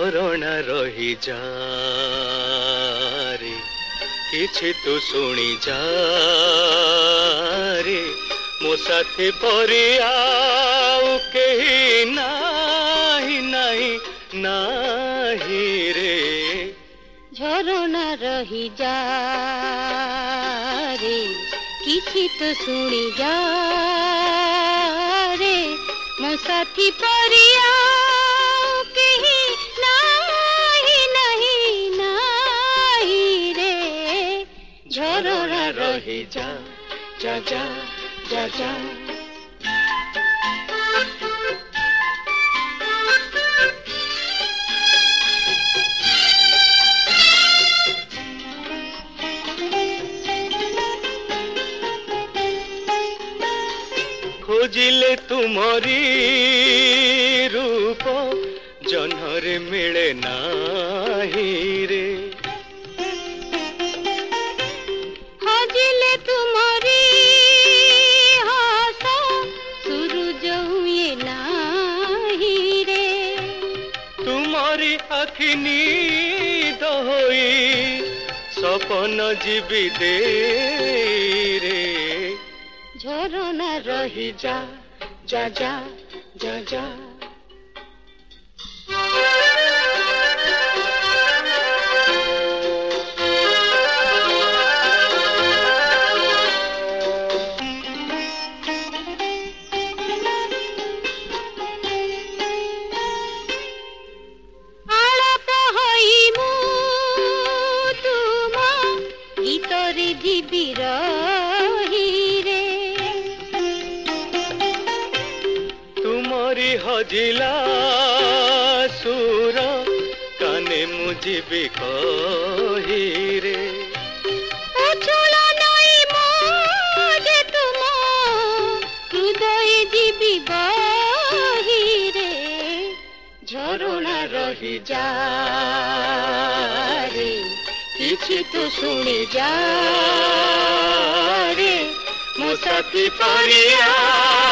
झरणा रही जा रे किछि तू सुनी जा रे मो साथी परी आउ केही नाही नाही नाही रे झरणा रही जा रे किछि तो सुनी जा रे मो साथी परी आउ केही नाही नाही नाही रे झरणा रही जा जा जा जा जा खोजिले तुमरी रूप जन्हरे मिले नाही रे खोजिले तुमरी हासा सूरज हुए नाही रे तुमरी आखि नींद होई सपन जीवी दे रे झरणा रही जा जा जा जा जा आलाप होई मु तुम गीतरे जीवी रही रे तुमरी हजिला सुर काने मुझे कही रे उछुला नहीं मोजे तुम हृदय जीवी बही रे झरणा रही जा रे किछि तो सुनी जा रे मो साथी परिया